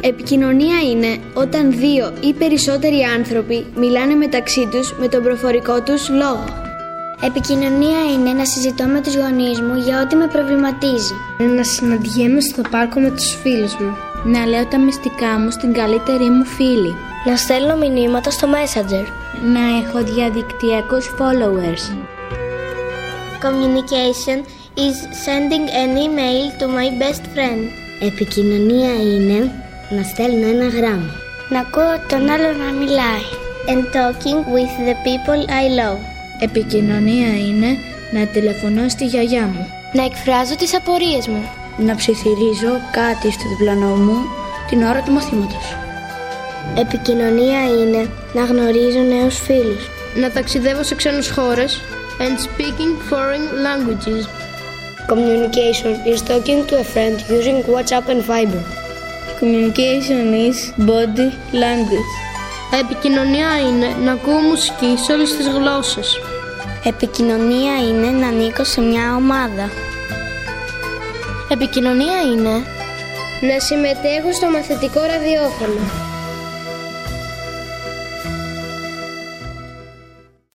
Επικοινωνία είναι όταν δύο ή περισσότεροι άνθρωποι μιλάνε μεταξύ τους με τον προφορικό τους λόγο. Επικοινωνία είναι να συζητώ με τους γονείς μου για ό,τι με προβληματίζει. Να συναντιέμαι στο πάρκο με τους φίλους μου. Να λέω τα μυστικά μου στην καλύτερη μου φίλη. Να στέλνω μηνύματα στο Messenger. Να έχω διαδικτυακούς followers. Communication is sending an email to my best friend. Επικοινωνία είναι να στέλνω ένα γράμμα. Να ακούω τον άλλο να μιλάει. And talking with the people I love. Επικοινωνία είναι να τηλεφωνώ στη γιαγιά μου. Να εκφράζω τις απορίες μου. Να ψιθυρίζω κάτι στο διπλανό μου την ώρα του μαθήματος. Επικοινωνία είναι να γνωρίζω νέους φίλους. Να ταξιδεύω σε ξένες χώρες. And speaking foreign languages. Communication is talking to a friend using WhatsApp and Viber. Communication is body language. Επικοινωνία είναι να ακούω μουσική σε όλες τις γλώσσες. Επικοινωνία είναι να ανήκω σε μια ομάδα. Επικοινωνία είναι να συμμετέχω στο μαθητικό ραδιόφωνο.